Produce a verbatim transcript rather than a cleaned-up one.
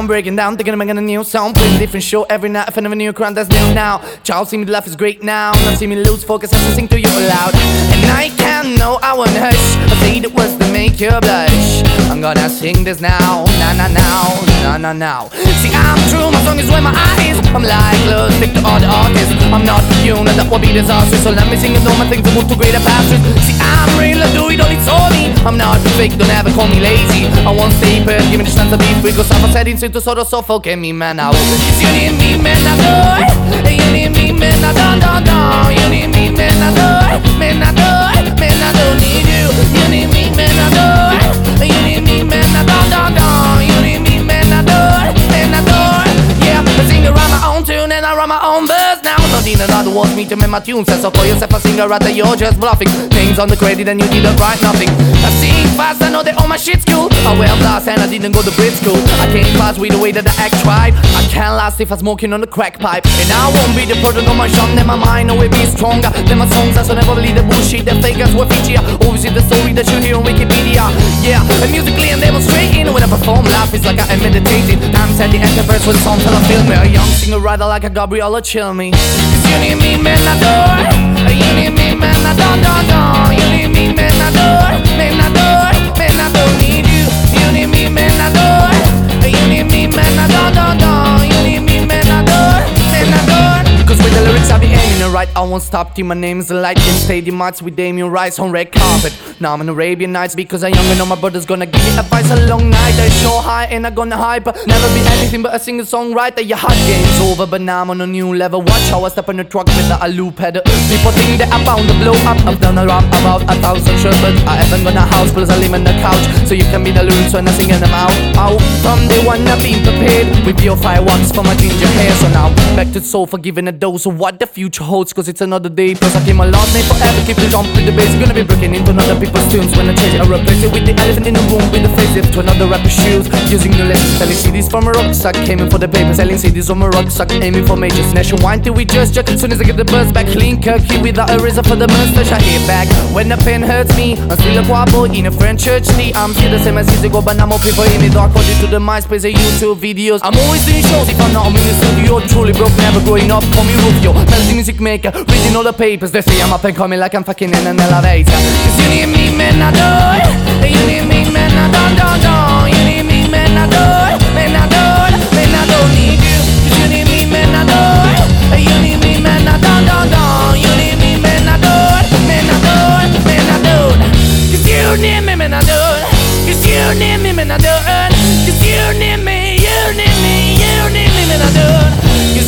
breaking down, thinking I'm making a new song. Playing a different show every night, I never new crowd that's new now. Child, see me laugh is great now. Now see me lose focus as I sing to you aloud. And I can't know, I won't hush. I say the words to make you blush. I'm gonna sing this now, na na now, na na now. See, I'm true, my song is where my eyes. I'm like, look, stick to all the artists. I'm not human, that would be disastrous. So let me sing and know my thing to move to greater pastures. See, I'm real, I do it all, it's all me. I'm not fake, don't ever call me lazy. I won't stay put, give me the chance to be free. Cause I'm a setting to sort of suffocate me, man. Now, it's you need me, man, I do it. You need me, man, I don't, don't, don't. You need me, man, I do it. Man, I do it. Man, I don't need you. You need me, man, I do it. You need me, man, I don't, don't, don't. You need me, man, I do it. Man, I do it. Yeah, I sing around my own tune and I write my own verse. Now no need another wants me to make my tune. Says so call yourself a singer, rather you're just bluffing. Names on the credit and you didn't write nothing. I sing fast, I know that all my shit's cool. I wear blast and I didn't go to Brit school. I can't pass with the way that I act right. I can't last if I'm smoking on the crack pipe. And I won't be the product of my shop. Then my mind will be stronger than my songs. I so never believe the bullshit that fakers were feature. Always see the story that you hear on Wikipedia. Yeah, and musically and demonstrating. When I perform live, it's like I am meditating. I'm set the anchor verse with a song till I feel me. A young singer writer like a Gabriella chill me. Cause you need me, man, I do it. You need me, man, I don't, don't, don't. You need me, man, I do it. Man, I do it. Man, I don't need you. You need me, man, I do it. You need me, man, I don't, don't, don't. You need me, man, I do it. Man, I do it. Cause with the lyrics I be aiming it right, I won't stop till my name's the light. In stadium arts with Damien Rice on red carpet. Now I'm in Arabian Nights because I'm young and know my brother's gonna give me advice. A long night, I show high and I'm gonna hype. Never be anything but a singer songwriter. Your hot game's over, but now I'm on a new level. Watch how I step on the truck with the loop pedal. People think that I'm bound to blow up. I've done a rap about a thousand shows, but I haven't got a house, plus I live on the couch. So you can be the lyrics when I'm singing them out. Out from day one I've been prepared with your fireworks for my ginger hair. So now back to the soul for giving a dose of what the future holds, cause it's another day. Plus I keep my last name forever, keep the jump with the bass. Gonna be breaking into other people's tunes when I change it. I replace it with the elephant in the room with the face it to another rapper's shoes. Using new lessons, selling C Ds from a rucksack. Came in for the paper, selling C Ds on my rucksack. Aiming for majors, nationwide till we just jet. Soon as I get the buzz back, clean Kirky without a razor for the mustache. I hit back when the pain hurts me. I'm still a choir boy in a French church tea. I'm still the same as years ago, but I'm more people in the dark. According to the MySpace and YouTube videos, I'm always doing shows. If I'm not, I'm in the studio. Truly broke, never growing up. Call me Rufio, melody music maker, reading all the papers. They say I'm up and coming like I'm fucking in an elevator. Cause you need me, man, I do it. You need me, man, I don't, don't, don't. You need me, man, I do it. Man, I do it. Man, I don't need you. Cause you need me, man, I do it. You need me, man, I don't, don't, don't. You need me, man, I do it. Man, I do it. Man, I do it. Cause you need me, man, I do it. Cause you need me, man, I do it. Cause you need me, you need me, you need me, man, I do it. Cause